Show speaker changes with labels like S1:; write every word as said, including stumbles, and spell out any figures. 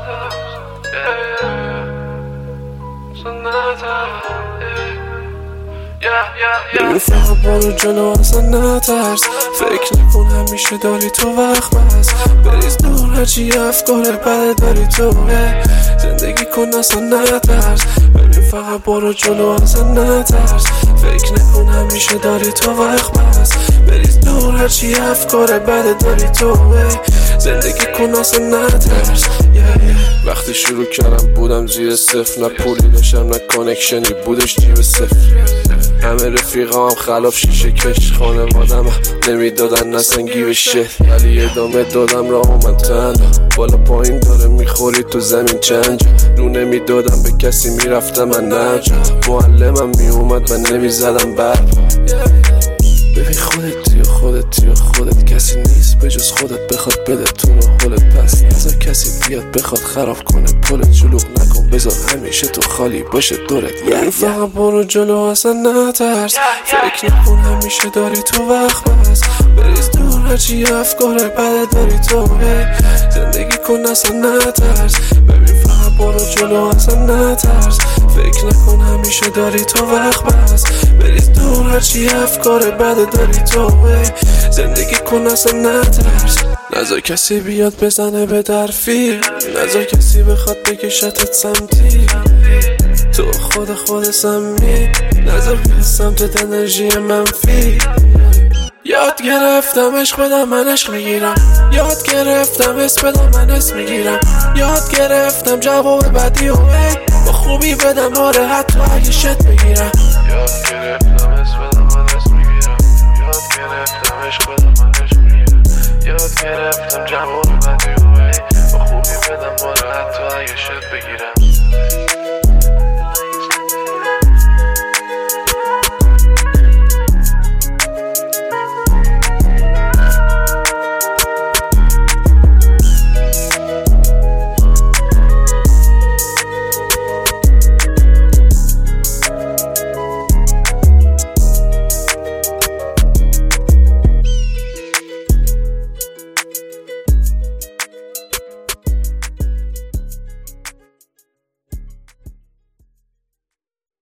S1: ببین فقط برو جلو اصلا نترس، فکر نکن همیشه داری تو وقت بس، بریز دور هرچی افکار بده داری تو، زندگی کن اصلا نترس. ببین فقط برو جلو اصلا نترس، فکر نکن همیشه داری تو وقت بس، بریز دور هرچی افکار بده داری تو، زندگی کن اصلا نترس. yeah, yeah. وقتی شروع کردم بودم زیر صفر، نه پولی داشتم نه کانکشنی بودش جیب صفر، همه رفیقام خلاف شیشه کش، خانوادم نمیدادن اصلا گیو شت، ولی ادامه دادم راه من تنها، بالا پایین داره میخوری تو زمین چنج، رو نمیدادم به کسی میرفتم من نجا، معلمم میومد من نمیزدم برپ. ببین خودت توی خودت توی خودت کسی نیست به جز خودت بخواد بده تو رو حلت، پس نذار کسی بیاد بخواد خراب کنه پلت، شلوغ نکن بذار همیشه تو خالی باشه دورت. ببین فقط برو جلو اصلا نترس، فکر نکن همیشه داری تو وقت بس، بریز دور هرچی افکار بده داری تو، زندگی کن اصلا نترس. ببین فقط برو جلو اصلا نترس، فکر نکن همیشه داری تو وقت بس، بریز دور هرچی افکار بده داری تو، زندگی کن اصلا نترس. نذار کسی بیاد بزنه به درفی، نذار کسی بخواد بکشتت سمتی، تو خود خود سمی، نذار بیاد سمتت انرژی منفی. یاد گرفتم عشق بدم من عشق میگیرم، یاد گرفتم اسم بدم من اسم میگیرم، یاد گرفتم جواب بدی و ای با خوبی بدم آره حتی اگه شت بگیرم،
S2: یاد گرفتم اسم بدم من اسم میگیرم، یاد گرفتم عشق بدم من عشق میگیرم، یاد گرفتم جواب بدی و ای با خوبی بدم آره حتی اگه شت بگیرم.